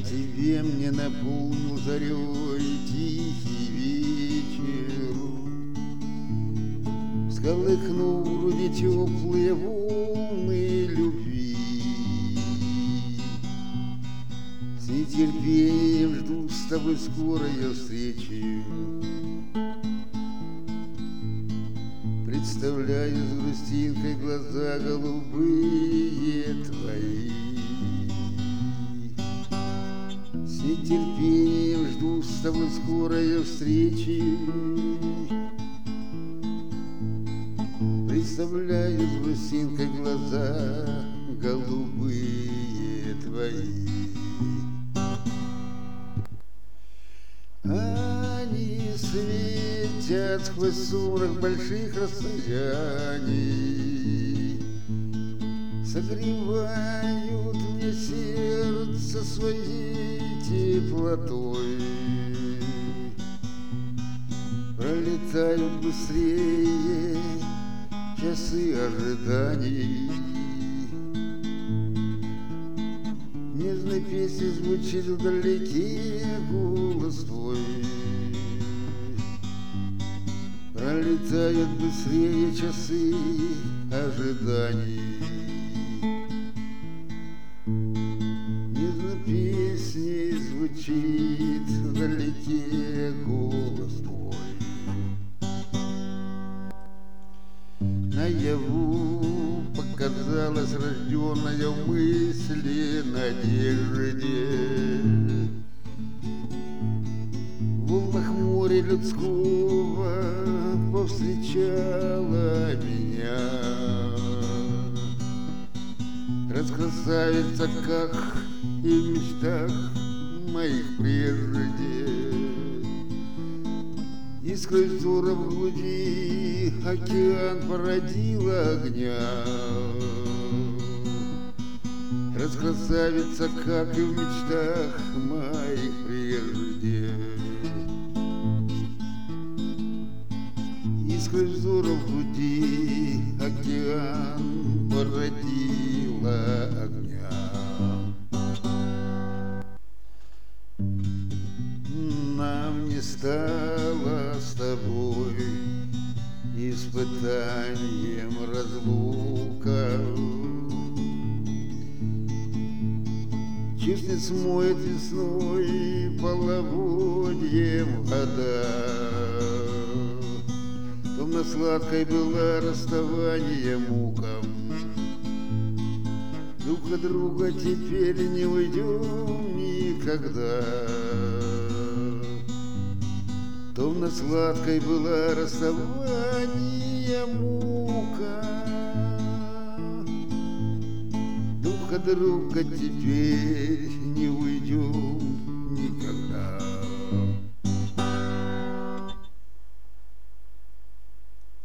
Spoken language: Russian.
тебе мне наполнил зарей тихий вечер, всколыхнул в груди теплые волны любви. С нетерпением жду с тобой скорой встречи, представляю с грустинкой глаза голубые твои. С нетерпением жду с тобой скорой встречи, представляю с грустинкой глаза голубые твои. Они светят сквозь сумрак больших расстояний, согревают мне сердце своей теплотой. Пролетают быстрее часы ожиданий, нежной песни звучит вдалеке голос твой. Пролетают быстрее часы ожиданий, нежной песней звучит вдалеке голос твой. Наяву показалась рожденная в мысли надежде, в волнах моря людского повстречала меня. Раскрасавица, как и в мечтах моих прежде, и сквозь взора в груди океан породил огня. Раскрасавица, как и в мечтах моих прежде, и сквозь взора в груди океан породила огня. Нам не стало с тобой испытанием разлука, чувств не смоет весной половодьем вода. Томно-сладкой была расставание мукам, друг от друга теперь не уйдем никогда. Томно-сладкой была расставание мука, друг от друга теперь